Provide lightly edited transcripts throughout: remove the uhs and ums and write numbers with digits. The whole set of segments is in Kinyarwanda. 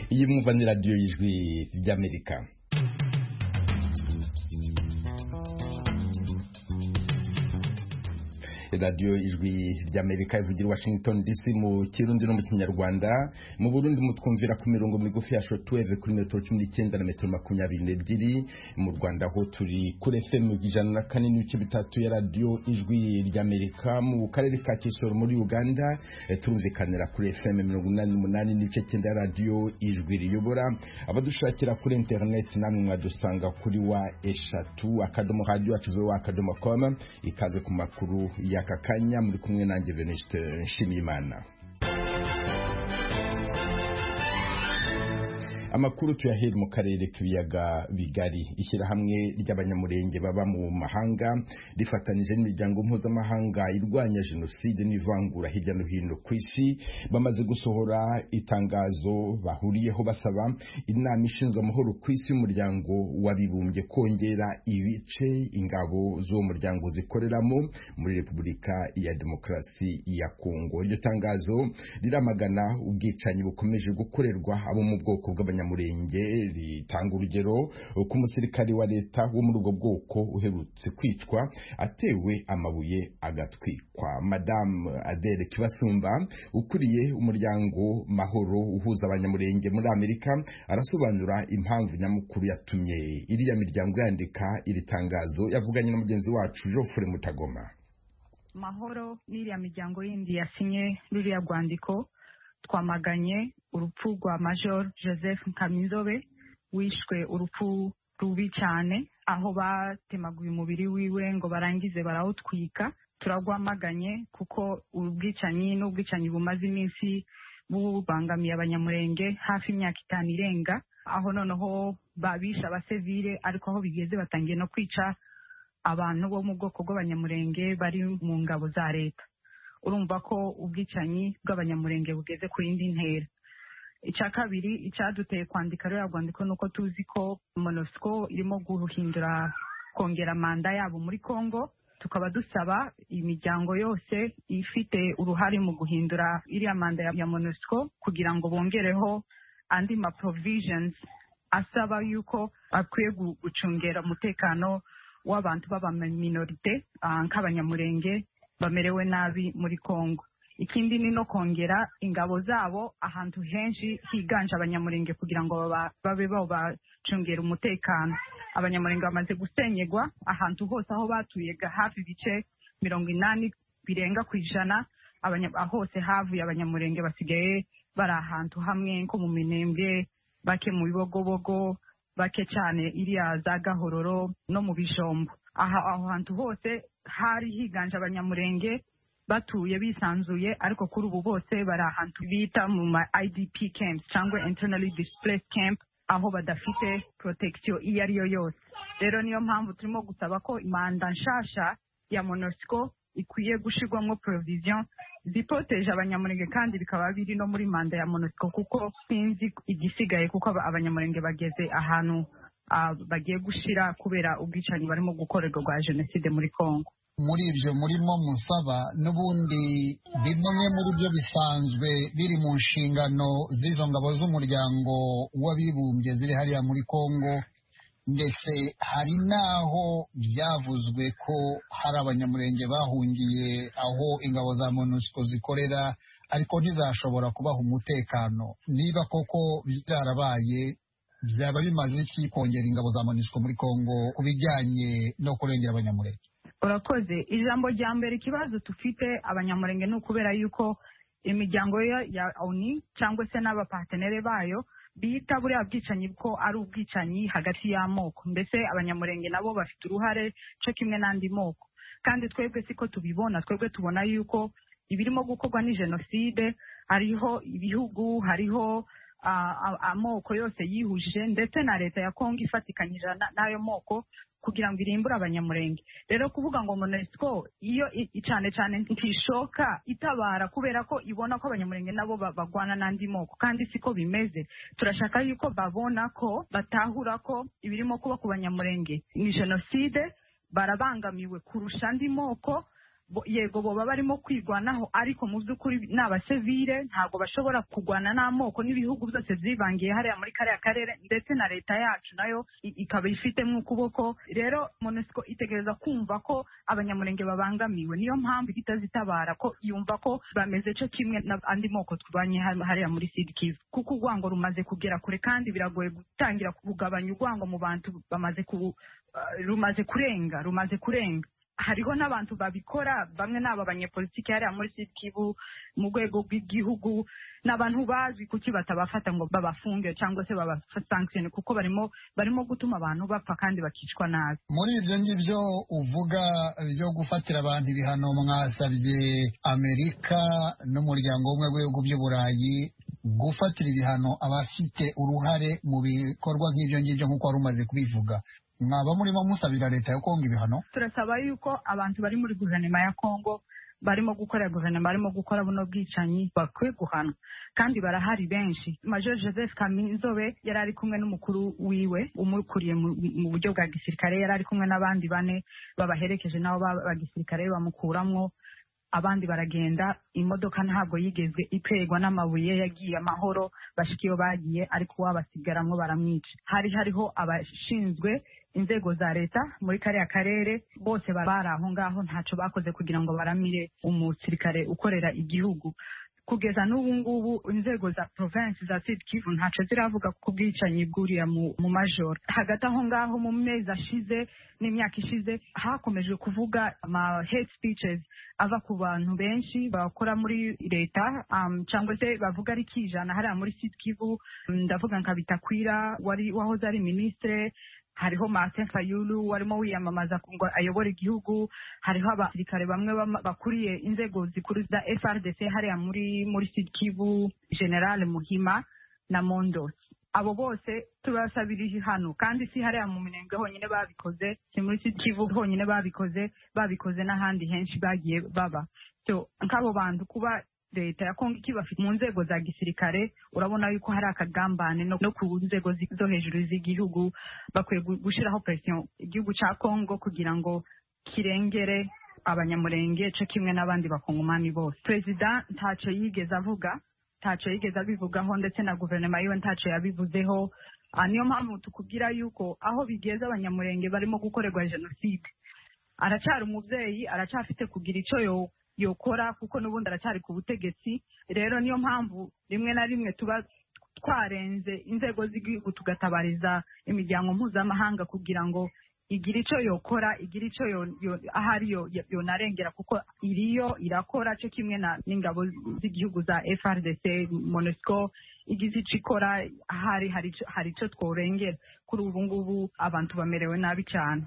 iyi mwumva ni radiyo y'ijwi ry'Amerika. Radio ijwi ry'Amerika ivugira Washington DC mu Kirundi no mu Kinyarwanda. Mu Burundi mutwumvira ku mirongo migufi ya shortwave kuri metero 19 na metero 22. Mu Rwanda ho turi kuri FM 104.3 ya radio ijwi ry'Amerika. Mu karere ka Kisoro muri Uganda turumvikanira kuri FM 88.9 ya radio ijwi riyobora. Abadushakira kuri internet namwe mwadusanga kuri wa eshatu akadomo radio @akadomo.com. ikaze ku makuru ya kakanya muri kumwe nanjye Venuste Nshimiyimana. Amakuru tuyahera mu karere k'ibiyaga bigari. Ishyirahamwe ry'abanyamurenge baba mu mahanga rifatanije n'imiryango mpuzamahanga irwanya jenoside n'ivangura hirya no hino ku isi bamaze gusohora itangazo bahuriyeho basaba inama ishinzwe amahoro ku isi y'umuryango w'abibumbye kongera ibice ingabo z'uwo muryango zikoreramo muri Repubulika ya Demokarasi ya Kongo. Iryo tangazo riramagana ubwicanyi bukomeje gukorerwa abo mu bwoko bw'abanyamurenge, ritanga urugero ku musirikari wa leta wo muri ubwo bwoko uherutse kwicwa atewe amabuye agatwikwa. Madame Adele Kibasumba ukuriye umuryango Mahoro uhuza abanyamurenge muri Amerika arasobanura impamvu nyamukuru yatumye iriya miryango yandika iri tangazo. Yavuganye na mugenzi wacu Geoffrey Mutagoma. Mahoro n'iriya miryango yindi yasinye ruriya rwandiko twamaganye urupfu rwa Major Joseph Nkamizobe wishwe urupfu rubi cyane aho batemaguye umubiri wiwe ngo barangize barawutwika. Turagwamaganye kuko ubwicanyi bumaze iminsi bubangamiye abanyamurenge hafi imyaka 5 irenga, aho noneho babisha abasivile ariko aho bigeze batangiye no kwica abantu bo mu bwoko bw'abanyamurenge bari mu ngabo za leta. Urumva ko ubwicanyi bw'abanyamurenge bugeze ku yindi ntera. Icya kabiri icyaduteye kwandika rero rwandiko nuko tuzi ko MONUSCO irimo guhindura kongera manda yabo muri Kongo. Tukaba dusaba imiryango yose ifite uruhare mu guhindura iriya manda ya MONUSCO kugira ngo bongereho andi ma provisions asaba yuko akwiye gucungera umutekano w'abantu baba minorite nk'abanyamurenge bamerewe nabi muri Kongo. Ikindi ni no kongera ingabo zabo ahantu henshi higanje abanyamurenge kugira ngo babe bacungera umutekano. Abanyamurenge bamaze gusenyegwa ahantu hose aho batuye hafi bice 80 birenga ku ijana. Hose havuye abanyamurenge basigaye bari ahantu hamwe nko mu Minembwe, bake mu Bibogobogo, bake cyane iriya za Gahororo no mu Bijombo. Aho hantu hose hari higanje abanyamurenge batuye bisanzuye, ariko kuri ubu bose bari ahantu bita mu ma IDP camps cyangwa internally displaced camp, aho badafite protection iyo ari yo yose. Rero niyo mpamvu turimo gusaba ko imanda nshasha ya MONUSCO ikwiye gushirwamo provision ziproteje abanyamurenge, kandi bikaba biri no muri manda ya MONUSCO kuko sinzi igisigaye kuko abanyamurenge bageze ahantu bagiye gushira kubera ubwicanyi barimo gukorerwa rwa jenoside muri Kongo. Muri ibyo murimo musaba n'ubundi bimwe muri byo bisanzwe biri mu nshingano z'izo ngabo z'umuryango w'abibumbye ziri hariya muri Kongo, ndetse hari naho byavuzwe ko hari abanyamurenge bahungiye aho ingabo za MONUSCO zikorera ariko ntizashobora kubaha umutekano. Niba koko byarabaye, byaba bimaze iki kongera ingabo za MONUSCO muri Kongo ku bijyanye no kurengera abanyamurenge? Urakoze. Ijambo rya mbere ikibazo tufite abanyamurenge ni ukubera yuko imiryango ya ONU cyangwa se n'abapartenere bayo bita buriya bwicanyi ko ari ubwicanyi hagati y'amoko. Mbese abanyamurenge nabo bafite uruhare cyo kimwe n'andi moko, kandi twebwe siko tubibona. Twebwe tubona yuko ibirimo gukorwa ni jenoside. Hariho ibihugu, hariho amoko yose yihuje, ndetse na leta ya Kongo ifatikanyije n'ayo moko kugira ngo irimbure abanyamurenge. Rero kuvuga ngo MONUSCO iyo cyane cyane ntishoka itabara kubera ko ibona ko abanyamurenge nabo bagwana n'andi moko, kandi siko bimeze. Turashaka yuko babona ko batahura ko ibirimo kuba ku banyamurenge ni jenoside, barabangamiwe kurusha andi moko, yego boba barimo kwigwanaho ariko mu by'ukuri ni abasivile ntabwo bashobora kugwana n'amoko n'ibihugu byose byivangiye hariya muri kariya karere ndetse na leta yacu nayo ikaba ifitemo ukuboko. Rero MONUSCO itegereza kumva ko abanyamurenge babangamiwe, niyo mpamvu itazitabara ko yumva ko bameze cyo kimwe n'andi moko tubanye hariya muri Sud Kivu, kuko urwango rumaze kugera kure kandi biragoye gutangira kugabanya urwango mu bantu rumaze kurenga. Hariho n'abantu babikora, bamwe n'aba banyepolitiki hariya muri Sud Kivu mu rwego rw'igihugu, n'abantu bazwi kuki batabafata ngo babafunge cyangwa se babasanktione, kuko barimo gutuma abantu bapfa kandi bakicwa nabi. Muri ibyo ngibyo uvuga byo gufatira abantu ibihano, mwasabye Amerika n'umuryango w'ubumwe w'ibihugu by'Uburayi gufatira ibihano abafite uruhare mu bikorwa nk'ibyo ngibyo nk'uko wari umaze kubivuga. Mwaba murimo musabira leta ya Kongo ibihano? Turasaba yuko abantu bari muri guverinoma ya Kongo barimo gukora buno bwicanyi bakwiye guhanwa, kandi barahari benshi. Major Joseph Kaminzobe yari ari kumwe n'umukuru wiwe umukuriye mu buryo bwa gisirikare, yari ari kumwe n'abandi bane babaherekeje nabo bagisirikare bamukuramwo, abandi baragenda. Imodoka ntabwo yigeze ipegwa n'amabuye, yagiye amahoro, bashikiyo bagiye, ariko wabasigaramwo baramwica. Hariho abashinzwe inzego za leta muri kariya karere, bose bari aho ngaho, ntacyo bakoze kugira ngo baramire umusirikare ukorera igihugu. Kugeza n'ubu ngubu inzego za province za Sud Kivu ntacyo ziravuga ku bwicanyi bwuriya mu major. Hagati aho ngaho mu mezi ashize n'imyaka ishize hakomeje kuvuga ama hate speeches ava ku bantu benshi bakora muri leta, cyangwa se bavuga ari kijana hariya muri Sud Kivu. Ndavuga nka Bitakwira wahoze ari ministre, hariho Martin Fayulu warimo wiyamamaza ngo ayobore igihugu, hariho abasirikare bamwe bakuriye inzego zikuru za FRDC hariya muri Sud Kivu, General Muhima na Mondos. Abo bose tubasabirije hano, kandi si hariya mu Minembwe honyine babikoze, si muri Sud Kivu honyine babikoze n'ahandi henshi bagiye baba. So nk'abo bantu kuba leta ya Kongo ikibafite mu nzego za gisirikare, urabona yuko hari akagambane no ku nzego zo hejuru z'igihugu. Bakwiye gushiraho pression igihugu ca Kongo kugira ngo kirengere abanyamurenge cyo kimwe n'abandi bakongomani bose. President ntacyo yigeze abivugaho, ndetse na guverinoma yiwe ntacyo yabivuzeho. Niyo mpamvu tukubwira yuko aho bigeze abanyamurenge barimo gukorerwa jenoside, aracyari umubyeyi, aracyafite kugira icyo yokora, kuko n'ubundi aracyari ku butegetsi. Rero niyo mpamvu rimwe na rimwe tuba twarenze inzego z'igihugu tugatabariza imiryango mpuzamahanga kugira ngo igira icyo yokora, igira icyo ahari yonarengera, kuko iriyo irakora cyo kimwe n'ingabo z'igihugu za FRDC, MONUSCO igize icyo ikora. Hari icyo tworengera. Kuri ubu ngubu abantu bamerewe nabi cyane.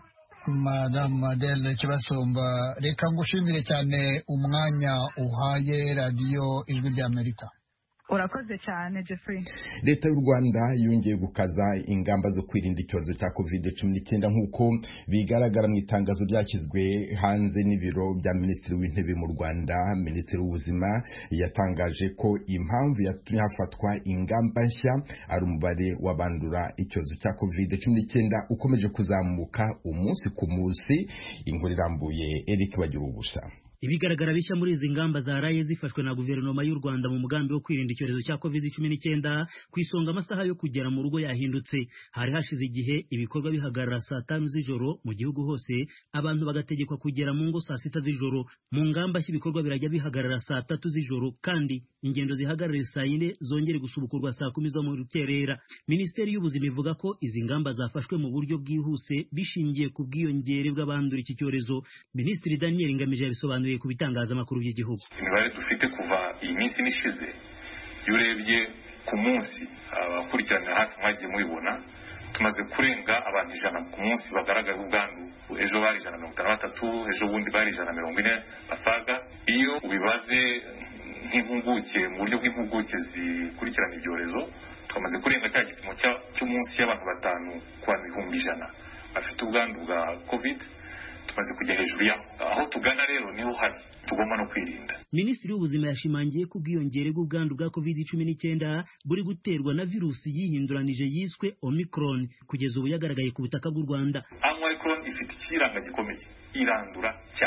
Madame Adele Kibasumba, reka ngushimire cyane umwanya uhaye radiyo Ijwi ry'Amerika. Urakoze cyane Jeffrey. Leta y'u Rwanda yongeye gukaza ingamba zo kwirinda icyorezo cya COVID-19 nk'uko bigaragara mu itangazo ryashyizwe hanze n'ibiro bya Minisitiri w'Intebe mu Rwanda. Minisitiri w'Ubuzima yatangaje ko impamvu yatumye hafatwa ingamba nshya ari umubare w'abandura icyorezo cya COVID-19 ukomeje kuzamuka umunsi ku munsi. Inkuru irambuye Eric Bagirubusa. Ibigaragara bishya muri izi ngamba zaraye zifashwe na guverinoma y'u Rwanda mu mugambi wo kwirinda icyorezo cya COVID-19 ku isonga amasaha yo kugera mu rugo yahindutse. Hari hashize igihe ibikorwa bihagarara saa 5 z'ijoro mu gihugu hose, abantu bagategekwa kugera mu ngo saa 6 z'ijoro. Mu ngamba cy'ibikorwa birajya bihagarara saa 3 z'ijoro, kandi ingendo zihagarare saa 4 zongere gusubukurwa saa 10 zo mu rukerera. Minisiteri y'Ubuzima ivuga ko izi ngamba zafashwe mu buryo bwihuse bishingiye ku bwiyongere bw'abandura iki cyorezo. Minisitiri Daniel Ngamije yabisobanuye ku bitangazamakuru by'igihugu. Imibare dufite kuva iyi minsi nishize, iyo urebye ku munsi abakurikirana hafi mwagiye mubibona, tumaze kurenga abantu 100 ku munsi bagaragara ubwandu. Ejo bari 163, ejo bundi bari 140 basaga. Iyo ubibaze nk'impuguke mu buryo bw'impuguke zikurikirana ibyorezo, twamaze kurenga cya gipimo cy'umunsi y'abantu 5 ku bantu 100,000 bafite ubwandu bwa COVID. Tumaze kujya hejuru yaho. Aho tugana rero niho hari tugomba no kwirinda. Minisitiri w'Ubuzima yashimangiye ko ubwiyongere bw'ubwandu bwa COVID-19 buri guterwa na virusi yihinduranije yiswe Omicron, kugeza ubu yagaragaye ku butaka bw'u Rwanda. Omicron ifite ikiranga gikomeye, irandura cyane.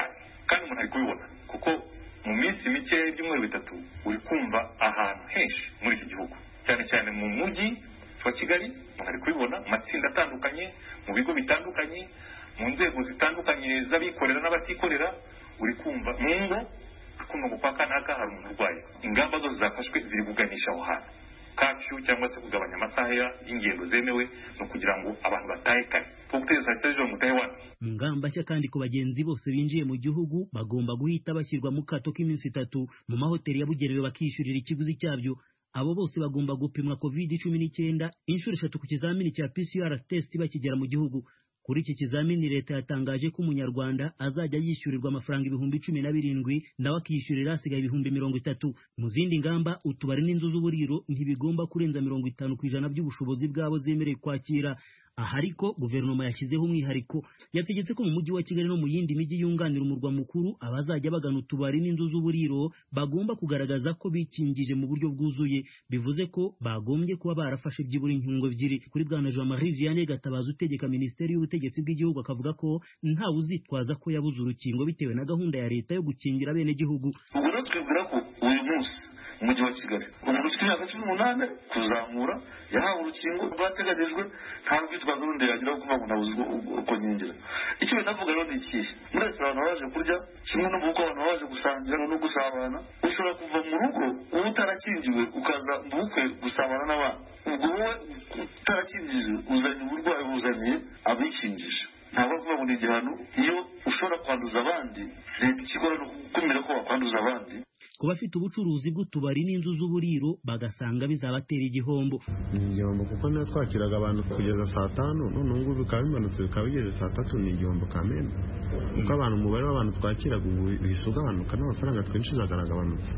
kandi umuntu ari kubibona kuko mu minsi mike y'ibyumweru bitatu uri kumva ahantu henshi muri iki gihugu, cyane cyane mu mujyi wa Kigali umuntu ari kubibona mu matsinda atandukanye, mu bigo bitandukanye, mu nzego zitandukanye z'abikorera n'abatikorera, uri kumva mu ngo kumva ngo kwa kanaka hari umuntu urwaye. Ingamba zose zafashwe ziri kuganisha aho hantu. Kafyu cyangwa se kugabanya amasaha y'ingendo zemewe no kugira ngo abantu batahe kare kuko guteza sitasiyo mu Taiwan. Mu ngamba nshya kandi ku bagenzi bose binjiye mu gihugu bagomba guhita bashyirwa mu kato k'iminsi 3 mu mahoteli yabugenewe bakishyurira ikiguzi cyabyo. Abo bose bagomba gupimwa COVID-19 inshuro 3 ku kizamini cya PCR test bakigera mu gihugu. Kuri iki kizamini leta yatangaje ko umunyarwanda azajya yishyurirwa amafaranga 17,000 nawe akishyurira asigaye 30,000. Mu zindi ngamba, utubari n'inzu z'uburiro ntibigomba kurenza 50% by'ubushobozi bwabo zemerewe kwakira. Aha ariko guverinoma yashyizeho umwihariko, yategetse ko mu mujyi wa Kigali no mu yindi mijyi yunganira umurwa mukuru abazajya bagana utubari n'inzu z'uburiro bagomba kugaragaza ko bikingije mu buryo bwuzuye, bivuze ko bagombye kuba barafashe byibura inkingo 2. Kuri bwana Jean-Marie Vianney Gatabazi utegeka Minisiteri y'Ubutegetsi bw'igihugu akavuga ko nta uzitwaza ko yabuze urukingo bitewe na gahunda ya leta yo gukingira bene gihugu. Ubwo rero twibwira ko uyu munsi umujyi wa Kigali umuntu ufite imyaka 18 kuzamura yahawe urukingo rwateganyijwe, nta rwitwazo rundi yagira kuvuga ngo nabuze uko nyingira. Icyo ndavuga rero ni iki, muri restaurant abantu baje kurya kimwe no buko abantu baje gusangira no gusabana, ushobora kuva mu rugo wowe utarakingiwe ukaza mu bukwe gusabana n'abana. Ubwo wowe utarakingiwe uzanye uburwayi buzaniye abikingije. Ntabwo bavuga ngo ni igihano iyo ushobora kwanduza abandi, leta ikigora no gukumira ko bakwanduza abandi. Ku bafite ubucuruzi bw'utubari n'inzu z'uburiro bagasanga bizabatera igihombo. Ni igihombo kuko niyo twakiraga abantu kugeza saa 5 none ubu bikaba bimanutse bikaba bigeze saa 3, ni igihombo kamena kuko abantu umubare w'abantu twakiraga ubu bisugabanuka n'amafaranga twinjizaga aragabanutse.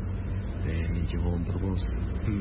Ni igihombo rwose.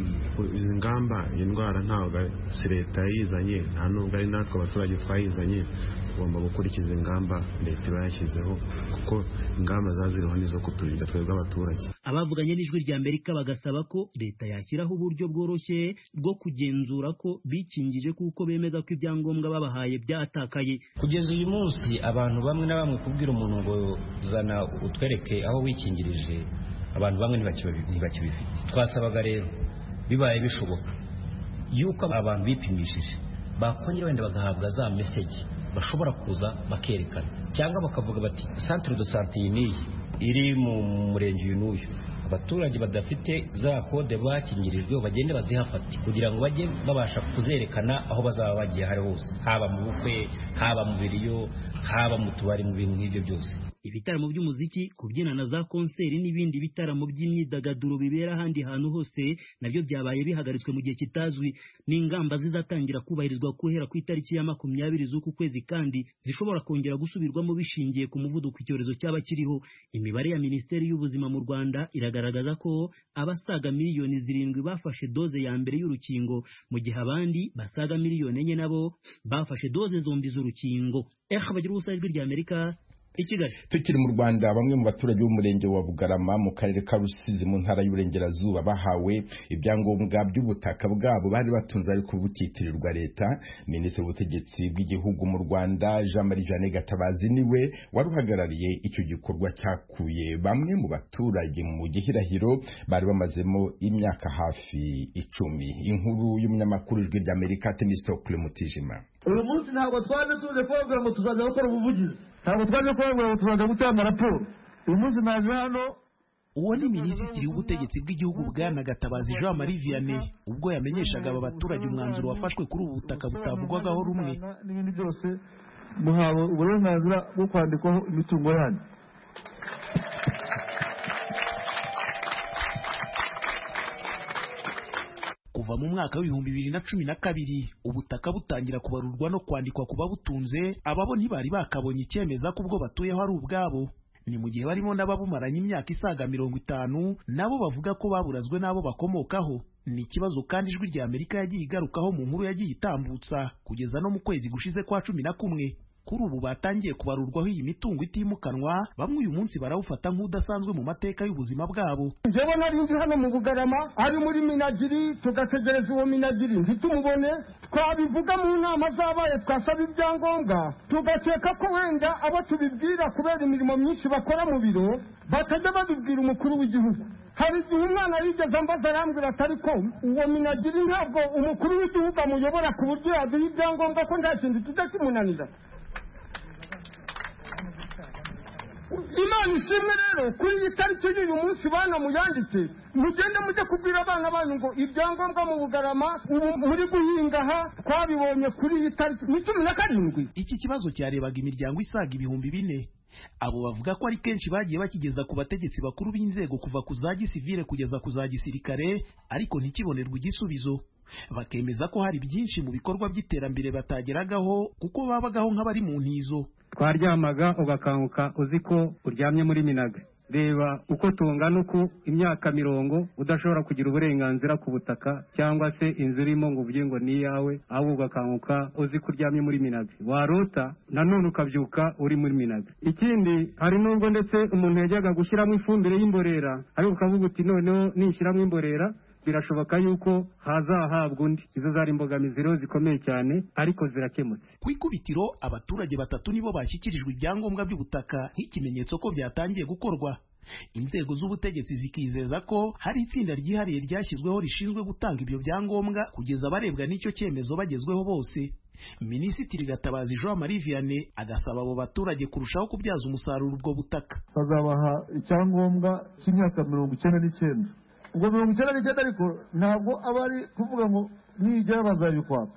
Izi ngamba indwara ntabwo si leta yizanye, nta nubwo ari natwe abaturage twayizanye. Tugomba gukurikiza ingamba leta yashyizeho kuko ingamba zaziriho nizo kuturinda twebwe abaturage. Abavuganye n'ijwi rya Amerika bagasaba ko leta yashyiraho uburyo bworoshye bwo kugenzura ko bikingije kuko bemeza ko ibyangombwa babahaye byatakaye. Kugeza uyu munsi abantu bamwe na bamwe kubwira umuntu ngo zana utwereke aho wikingirije, abantu bamwe ntibakibifite. Twasabaga rero bibaye bishoboka yuko abantu bipimishije bakongera wenda bagahabwa za message bashobora kuza bakerekana, cyangwa bakavuga bati centre de santé iyi iri mu murenge uyu n'uyu, abaturage badafite za kode bakingirijwe bagende bazihafate kugira ngo bajye babasha kuzerekana aho bazaba bagiye hari hose, haba mu bukwe, haba mu biriyo, haba mu tubari, mu bintu nk'ibyo byose. Ibitaramo by'umuziki, kubyina na za konseri n'ibindi bitaramo by'imyidagaduro bibera ahandi hantu hose nabyo byabaye bihagaritswe mu gihe kitazwi. N'ingamba zizatangira kubahirizwa guhera ku itariki ya 20 z'uku kwezi kandi zishobora kongera gusubirwamo bishingiye ku muvuduko icyorezo cyaba kiriho. Imibare ya Minisiteri y'Ubuzima mu Rwanda iragaragaza ko abasaga miliyoni 7 bafashe doze ya mbere y'urukingo mu gihe abandi basaga miliyoni 4 nabo bafashe doze zombi z'urukingo. Bagira ubusa ijwi rya Amerika i Kigali. Tukiri mu Rwanda, bamwe mu baturage b'umurenge wa Bugarama mu karere ka Rusizi mu ntara y'Uburengerazuba bahawe ibyangombwa by'ubutaka bwabo bari batunze ariko bukitirirwa leta. Minisitiri w'Ubutegetsi bw'igihugu mu Rwanda Jean-Marie Vianney Gatabazi niwe waruhagarariye icyo gikorwa cyakuye bamwe mu baturage mu gihirahiro bari bamazemo imyaka hafi 10. Inkuru y'umunyamakuru ijwi rya Amerika Temistokle Mutijima. Uyu munsi ntabwo twaje tuje kuvuga ngo tuzaza gukora ubuvugizi, ntabwo twaje kuvuga ngo tuzaza gutanga raporo. Uyu munsi naje hano. Uwo ni Minisitiri w'Ubutegetsi bw'igihugu Bwana Gatabazi Jean-Marie Vianney ubwo yamenyeshaga aba baturage umwanzuro wafashwe kuri ubu butaka butavugwagaho rumwe. N'ibindi byose muhawe uburenganzira bwo kwandikwaho imitungo yanyu. Kuva mu mwaka w'2012 ubutaka butangira kubarurwa no kwandikwa ku babutunze, ababo ntibari bakabonye icyemeza ko ubwo batuyeho ari ubwabo. Ni mu gihe barimo n'ababumaranye imyaka isaga 50 nabo bavuga ko baburazwe n'abo bakomokaho. Ni ikibazo kandi ijwi rya Amerika yagiye igarukaho mu nkuru yagiye itambutsa kugeza no mu kwezi gushize kwa 11. kuri ubu batangiye kubarurwaho iyi mitungo itimukanwa, bamwe uyu munsi barawufata nk'udasanzwe mu mateka y'ubuzima bwabo. Njyewe nari ndi hano mu Bugarama ari muri Minagiri, tugategereza uwo Minagiri ntitumubone, twabivuga mu nama zabaye twasaba ibyangombwa, tugakeka ko wenda abo tubibwira kubera imirimo myinshi bakora mu biro batajya babibwira umukuru w'igihugu. Hari igihe umwana yigeze ambaza arambwira ati ariko uwo Minagiri ntabwo umukuru w'igihugu amuyobora ku buryo yaduha ibyangombwa ko nta kintu kijya kimunanira. Imana ishimwe rero kuri iyi tariki y'uyu munsi bana muyanditse, mugende mujye kubwira abana banyu ngo ibyangombwa mu Bugarama ubu muri guhinga aha twabibonye kuri iyi tariki ni 17. Iki kibazo cyarebaga imiryango isaga 4,000. Abo bavuga ko ari kenshi bagiye bakigeza ku bategetsi bakuru b'inzego kuva ku za gisivile kugeza ku za gisirikare, ariko ntikibonerwe igisubizo. Bakemeza ko hari byinshi mu bikorwa by'iterambere batageragaho kuko babagaho nk'abari mu ntizo. Twaryamaga ugakanguka uzi ko uryamye muri Minaga. Reba uko tungana uko imyaka 40 udashobora kugira uburenganzira ku butaka cyangwa se inzu irimo ngo uvuge ngo ni yawe, ahubwo ugakanguka uzi ko uryamye muri Minaga. Warota nanone ukabyuka uri muri Minaga. Ikindi hari nubwo ndetse umuntu yajyaga gushyiramo ifumbire y'imborera, ariko ukavuga uti noneho nishyiramo imborera birashoboka yuko hazahabwa undi. Izo zari imbogamizi rero zikomeye cyane, ariko zirakemutse. Ku ikubitiro abaturage 3 nibo bashyikirijwe ibyangombwa by'ubutaka nk'ikimenyetso ko byatangiye gukorwa. Inzego z'ubutegetsi zikizeza ko hari itsinda ryihariye ryashyizweho rishinzwe gutanga ibyo byangombwa kugeza abarebwa n'icyo cyemezo bagezweho bose. Minisitiri Gatabazi Jean Marie Vianney agasaba abo baturage kurushaho kubyaza umusaruro ubwo butaka. Bazabaha icyangombwa cy'imyaka 99. Ubwo 99 ariko ntabwo abari kuvuga ngo nigera bazabikwaka.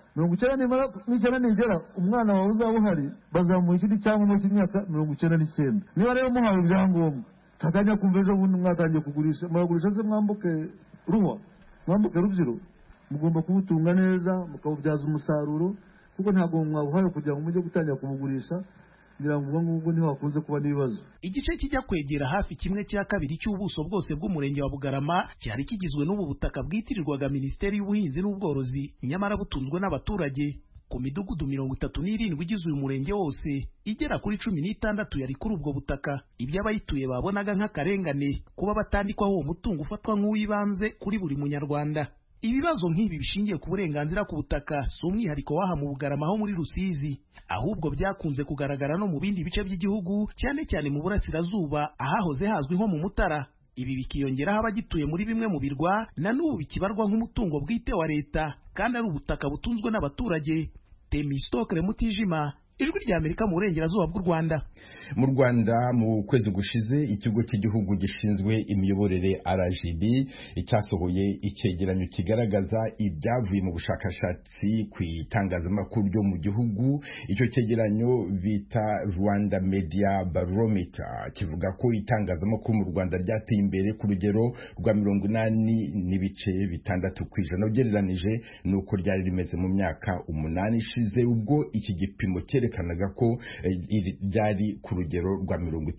99 nigera umwana wawe uzaba uhari bazamuha ikindi cyangombwa cy'imyaka 99. Niba rero muhawe ibyangombwa takanya kumva ejo bundi mwatangiye kugurisha, mwagurisha se mwambuke ruwa, mwambuke rubyiro, mugomba kubutunga neza mukabubyaza umusaruro, kuko ntabwo mwabuhaye kugira ngo mujye gutangira kubugurisha. Ngubwo niho hakunze kuba n'ibibazo. Igice kijya kwegera hafi 1/2 cy'ubuso bwose bw'umurenge wa Bugarama cyari kigizwe n'ubu butaka bwitirirwaga Minisiteri y'Ubuhinzi n'Ubworozi, nyamara butunzwe n'abaturage. Ku midugudu 37 igize uyu murenge wose, igera kuri 16 yari kuri ubwo butaka. Ibyo abayituye babonaga nk'akarengane kuba batandikwaho uwo mutungo ufatwa nk'uwibanze kuri buri munyarwanda. Ibibazo nk'ibi bishingiye ku burenganzira ku butaka si umwihariko w'aha mu Bugarama ho muri Rusizi, ahubwo byakunze kugaragara no mu bindi bice by'igihugu, cyane cyane mu burasirazuba ahahoze hazwi nko mu Mutara. Ibi bikiyongeraho abagituye muri bimwe mu birwa na n'ubu bikibarwa nk'umutungo bwite wa leta kandi ari ubutaka butunzwe n'abaturage. Temistokle Mutijima, Ijwi ry'Amerika mu burengerazuba bw'u Rwanda. Mu Rwanda mu kwezi gushize ikigo cy'igihugu gishinzwe imiyoborere RGB cyasohoye icyegeranyo kigaragaza ibyavuye mu bushakashatsi ku itangazamakuru ryo mu gihugu. Icyo cyegeranyo bita Rwanda Media Barometer kivuga ko itangazamakuru mu Rwanda ryateye imbere ku rugero rwa 80.6% ugereranije nuko ryari rimeze mu myaka 8 ishize, ubwo iki gipimo kanaga ko ryari ku rugero rwa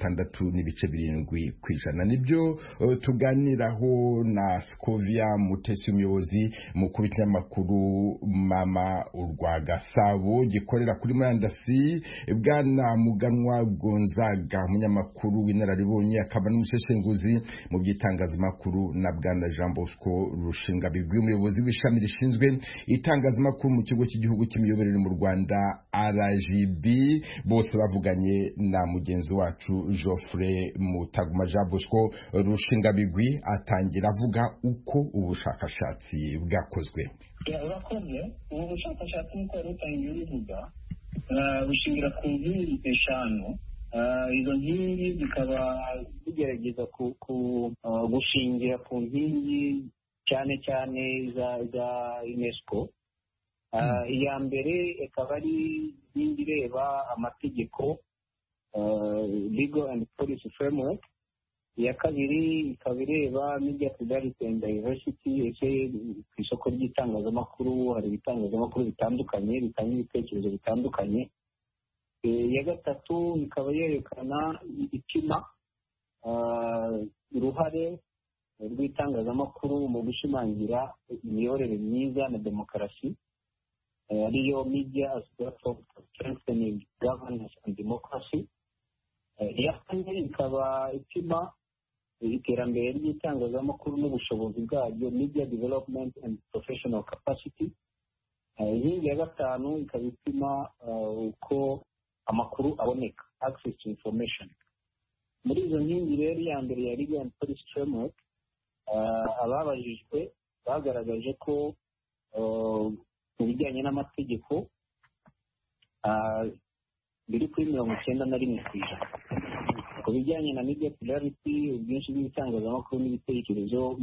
66.7%. Nibyo tuganiraho na Scovia Mutesi, umuyobozi mukuru w'ikinyamakuru Mama urwa Gasabo gikorera kuri murandasi, Bwana Muganwa Gonzaga, umunyamakuru w'inararibonye akaba n'umuseshenguzi mu by'itangazamakuru, na Bwana Jean Bosco Rushingabigwi, umuyobozi w'ishami rishinzwe itangazamakuru mu kigo cy'igihugu cy'imiyoborere mu Rwanda RGB. Bose bavuganye na mugenzi wacu Geoffrey Mutaguma. Jean Bosco Rushingabigwi atangira avuga uko ubushakashatsi bwakozwe. Urakoze. Ubu bushakashatsi nk'uko rutangiye bivuga bushingira ku nkingi 5. Izo nkingi zikaba zigerageza gushingira ku nkingi cyane cyane za UNESCO. Iya mbere ikaba ari inkingi ireba amategeko, legal and policy framework. Iya kabiri ikaba ireba media plurality and diversity, ese ku isoko ry'itangazamakuru hari ibitangazamakuru bitandukanye bitanga ibitekerezo bitandukanye. Iya gatatu ikaba yerekana ipima uruhare rw'itangazamakuru mu gushimangira imiyoborere myiza na demokarasi. ariyo media as platform for strengthening governance and democracy. Iya kane ikaba ipima iterambere ry'itangazamakuru n'ubushobozi bwaryo, media development and professional capacity. Inkingi ya gatanu ikaba ipima uko amakuru aboneka, access to information. Muri izo nkingi rero iya mbere ya legal and policy framework, ababajijwe bagaragaje ko mu bijyanye n'amategeko biri kuri 91%. Ku bijyanye na media plurality, ubwinshi bw'ibitangazamakuru n'ibitekerezo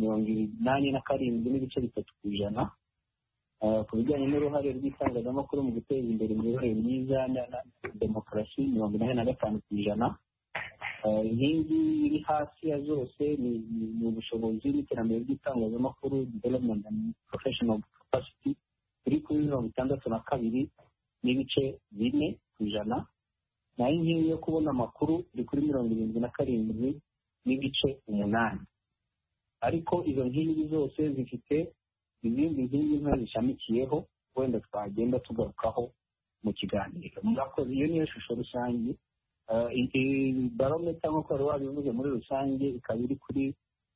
87.3%. Ku bijyanye n'uruhare rw'itangazamakuru mu guteza imbere imiyoborere myiza na demokarasi 85%. Inkingi iri hasi ya zose ni ubushobozi n'iterambere ry'itangazamakuru, development and professional capacity, iri kuri 62.4%. naho inkingi yo kubona amakuru iri kuri 77.8%. ariko izo nkingi zose zifite izindi nkingi nto zishamikiyeho, wenda twagenda tugarukaho mu kiganiro. Murakoze. Iyo niyo shusho rusange. Barometer nk'uko wari wabivuze muri rusange ikaba iri kuri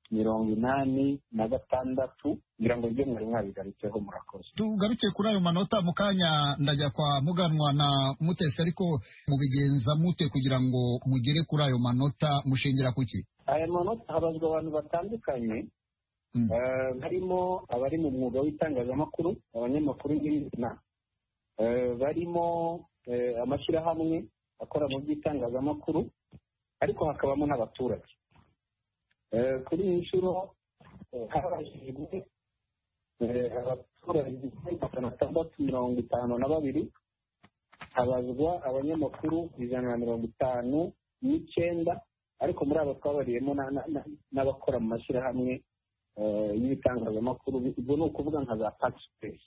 86, kugira ngo ibyo mwari mwabigarutseho. Murakoze. Tugaruke kuri ayo manota mu kanya, ndajya kwa Muganwa na Mutesi, ariko mubigenza mute kugira ngo mugere kuri ayo manota? Mushingira kuki? Aya manota habazwa abantu batandukanye, barimo abari mu mwuga w'itangazamakuru, abanyamakuru n'ibindi, barimo amashyirahamwe akora mu by'itangazamakuru, ariko hakabamo n'abaturage. Kuri iyi nshuro habajijwe abaturage 652, habazwa abanyamakuru 159, ariko muri abo twabariyemo n'abakora mu mashyirahamwe y'ibitangazamakuru. Ubwo ni ukuvuga nka za participation.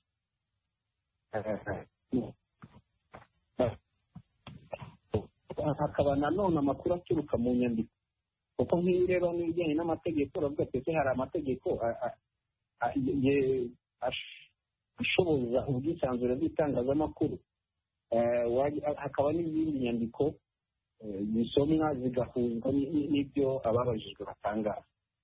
Hakaba nanone amakuru aturuka mu nyandiko, kuko nk'iyo ureba n'ibijyanye n'amategeko uravuga ati hari amategeko ashoboza ubwisanzure bw'itangazamakuru. Hakaba n'izindi nyandiko zisomwa zigahuzwa n'ibyo ababajijwe batangaza.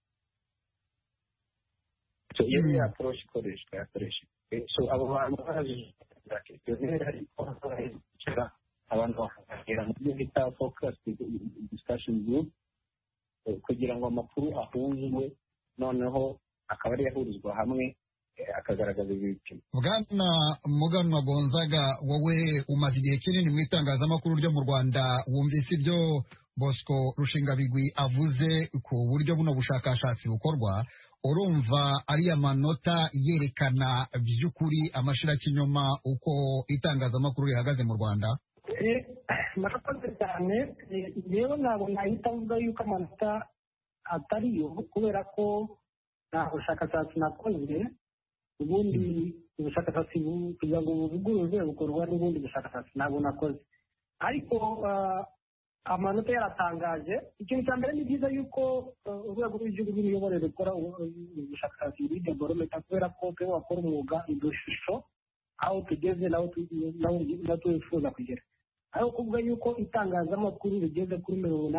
Iyo ni approach ikoreshwa. Abo bantu barajijwe ariko abantu bakagera mu byo bita focus discussion group, kugira ngo amakuru ahuzwe, noneho akaba ari yahurizwa hamwe akagaragaza ibipimo. Bwana Muganwa Gonzaga, wowe umaze igihe kinini mu itangazamakuru ryo mu Rwanda, wumvise ibyo Bosco Rushingabigwi avuze ku buryo buno bushakashatsi bukorwa, urumva ariya manota yerekana by'ukuri amashirakinyoma uko itangazamakuru rihagaze mu Rwanda? Murakoze cyane. Rero ntabwo nahita mvuga yuko amanota atariyo, kubera ko nta bushakashatsi nakoze. Ubundi ubushakashatsi kugira ngo buvuguruze bukorwa n'ubundi bushakashatsi ntabwo nakoze, ariko amanota yaratangaje. Ikintu cya mbere ni byiza yuko urwego rw'igihugu rw'imiyoborere rukora ubushakashatsi muri development, kubera ko twe wakora umwuga idushusho aho tugeze naho twifuza kugera. Aho kuvuga yuko itangazamakuru rigeze kuri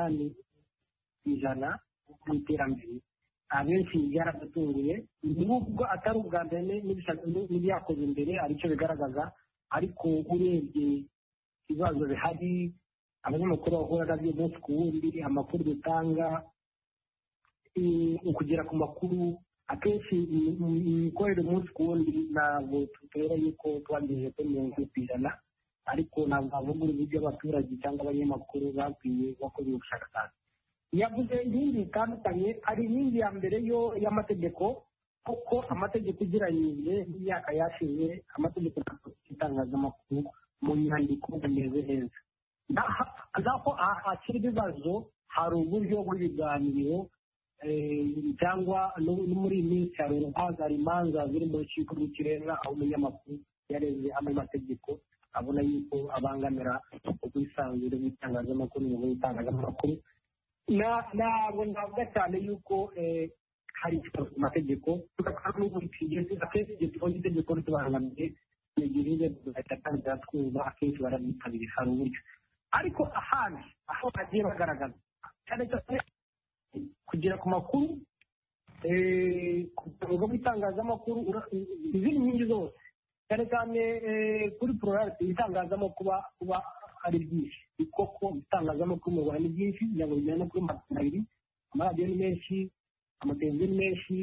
80% mu iterambere, abenshi byaradutunguye. Nubwo atari ubwa mbere n'ibyakoze imbere aricyo bigaragaza, ariko urebye ibibazo bihari, abanyamakuru bahura nabyo umunsi ku wundi, amakuru dutanga, ukugera ku makuru akenshi imikorere umunsi ku wundi, ntabwo tutera yuko twangije kuri 90%, ariko ntabwo havuga uburyo abaturage cyangwa abanyamakuru bakwiye bakora ubushakashatsi. Yavuze inkingi zitandukanye. Hari inkingi ya mbere yo y'amategeko, kuko amategeko ugereranyije n'imyaka yashize, amategeko y'itangazamakuru mu nyandiko bimeze neza. Naho hakiri ibibazo, hari uburyo bw'ibiganiro, cyangwa no muri iyi minsi hari urubanza, imanza ziri mu rukiko rw'ikirenga, aho umunyamakuru yareze amwe mategeko abona yuko abangamira ubwisanzure bw'itangazamakuru n'itangazamakuru. Ntabwo ndavuga cyane yuko hari ikibazo ku mategeko, tukaba n'ubu kigeze akenshi igihe tubonye itegeko ritubangamiye igihe bagatangira twuba akenshi barabyitabira hari uburyo ariko ahandi aho bagiye bagaragaza cyane cyane kugera ku makuru ku bitangazamakuru izindi nkingi zose cyane cyane kuri plurality ibitangazamakuru kuba ari byinshi koko ibitangazamakuru mu Rwanda ni byinshi kugira ngo bijyane kuri magana abiri amaradiyo ni menshi amateleviziyo ni menshi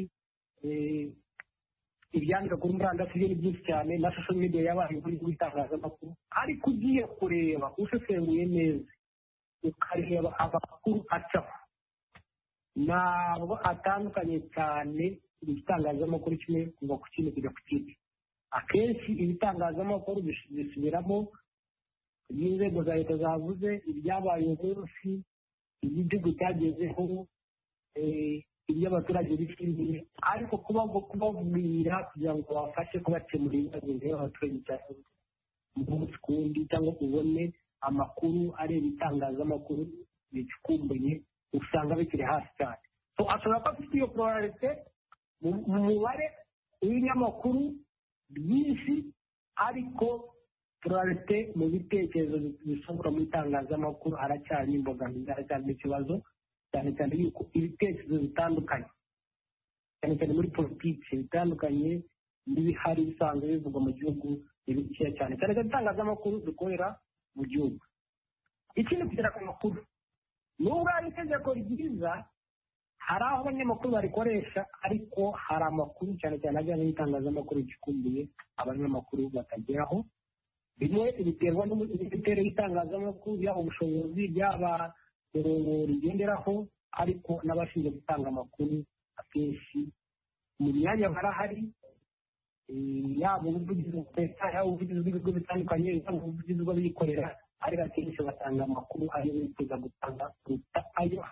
ibyandika kuri murandasi ni byinshi cyane na social media yabaye kuri ibitangazamakuru ariko ugiye kureba usesenguye neza ukareba amakuru acaho ntabwo atandukanye cyane ibitangazamakuru kimwe kuva ku kindi kujya ku kindi akenshi ibitangazamakuru bisubiramo inzego za leta zavuze ibyabaye umunsi iby'igihugu cyagezeho iby'abaturage bishimiye ariko kubabwira kugira ngo babafashe kubakemura ibibazo bireba abaturage cyane umunsi ku wundi cyangwa ubone amakuru areba itangazamakuru bicukumbuye usanga bikiri hasi cyane ashobora kuba afite iyo pluralite mu mubare w'ibinyamakuru byinshi ariko pluralite mu bitekerezo bisohoka mu itangazamakuru haracyari imbogamizi haracyari ikibazo cyane cyane yuko ibitekerezo bitandukanye cyane cyane muri politiki bitandukanye n'ibihari bisanzwe bivugwa mu gihugu ni bikeya cyane cyane cyane itangazamakuru dukorera mu gihugu ikindi kugera ku makuru nubwo ari itegeko ryiza hari aho abanyamakuru barikoresha ariko hari amakuru cyane cyane ajyanye n'itangazamakuru gikumbuye abanyamakuru batageraho bimwe biterwa n'imiterere y'itangazamakuru yaba ubushobozi byaba umurongo rigenderaho ariko n'abashinzwe gutanga amakuru akenshi mu myanya barahari yaba ubuvugizi bwa leta yaba ubuvugizi bw'ibigo bitandukanye yaba ubuvugizi bw'abikorera ariko akenshi batanga amakuru ayo bifuza gutanga kuruta ayo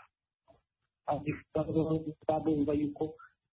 babumva yuko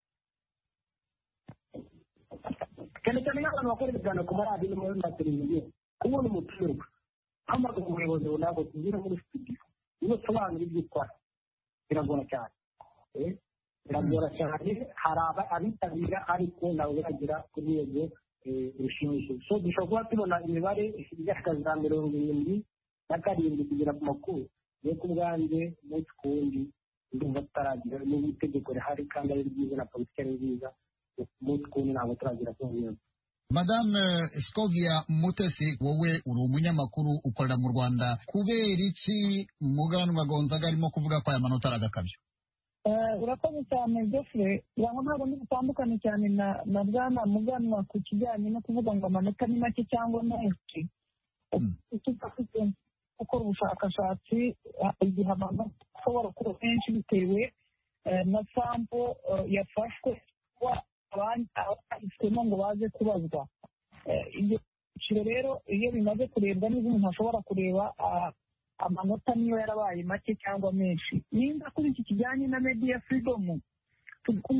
cyane cyane nk'abantu bakora ibiganiro ku maradiyo no muri mateleviziyo kubona umutumirwa hamagara umuyobozi runaka tugira muri studio niba usobanura ibyo ukora biragora cyane biragora cyane hari abitabira ariko nabo biragira ku rwego rushimishije so dushobora kuba tubona imibare igaragaza 77 kugera ku makuru yo ku bwanjye umunsi ku wundi ndumva tutaragira n'ubu itegeko rihari kandi ari ryiza na politiki ari nziza umunsi ku wundi ntabwo turagira ku neza. Madame Scovia Mutesi wowe uri umunyamakuru ukorera mu Rwanda kubera iki Muganwa Gonzaga arimo kuvuga ko aya manota aragakabyo? Urakoze cyane Geoffrey yango ntabwo ndi gutandukanye cyane na bwana Muganwa ku kijyanye no kuvuga ngo amanota ni make cyangwa menshi tutafite gukora ubushakashatsi igihe amanota ashobora kuba menshi bitewe na sampo yafashwe abanditswemo ngo baze kubazwa ibyo biciro rero iyo bimaze kurebwa neza umuntu ashobora kureba amanota niyo yarabaye make cyangwa menshi nimba kuri iki kijyanye na media freedom turi ku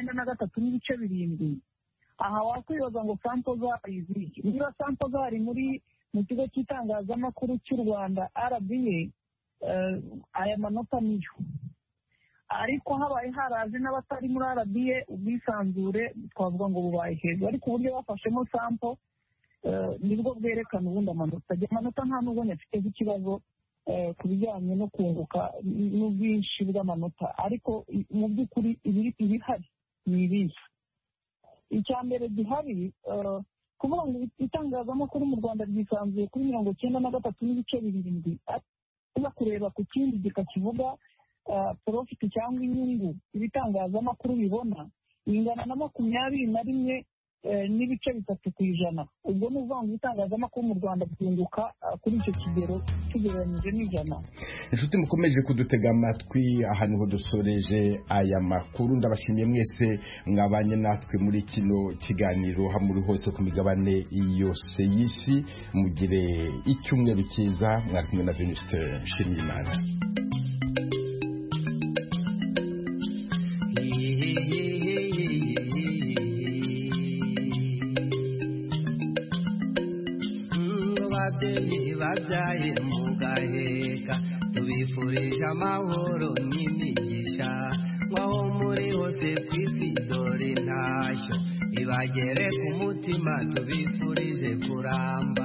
93.7 aha wakwibaza ngo sampo zayo ziri niba sampo zari mu kigo cy'itangazamakuru cy'u Rwanda RBA aya manota niyo ariko habaye haraje n'abatari muri RBA ubwisanzure twavuga ngo bubaye hejuru ariko uburyo bafashemo sampo nibwo bwerekana ubundi amanota nta n'ubwo afite ikibazo ku bijyanye no kunguka n'ubwinshi bw'amanota ariko mu by'ukuri ibihari ni ibihe icya mbere gihari kuvuga ngo itangazamakuru mu Rwanda ryisanzuye kuri 93.7 uza kureba ku kindi gika kivuga profit cyangwa inyungu ibitangazamakuru bibona ingana na 21 n'ibice 3%. ubwo ni uvuga ngo itangazamakuru mu Rwanda byunguka kuri icyo kigero tugereranyije n'ijana. Inshuti mukomeje kudutega amatwi aha niho dusoreje aya makuru ndabashimiye mwese mwabanye natwe muri kino kiganiro hamuri hose ku migabane yose y'isi mugire icyumweru cyiza mwari kumwe na Venuste Nshimiyimana. babyaye mugaheka tubifurije amahoro n'imigisha mwaho muri hose ku isi dore ntashyo ibajya bigere ku mutima tubifurije kuramba